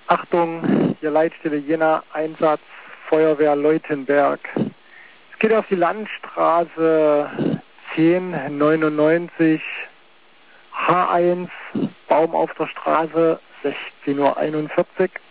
Achtung, hier Leitstelle Jena, Einsatz Feuerwehr Leutenberg. Es geht auf die Landstraße 1099 H1, Baum auf der Straße, 16:41 Uhr.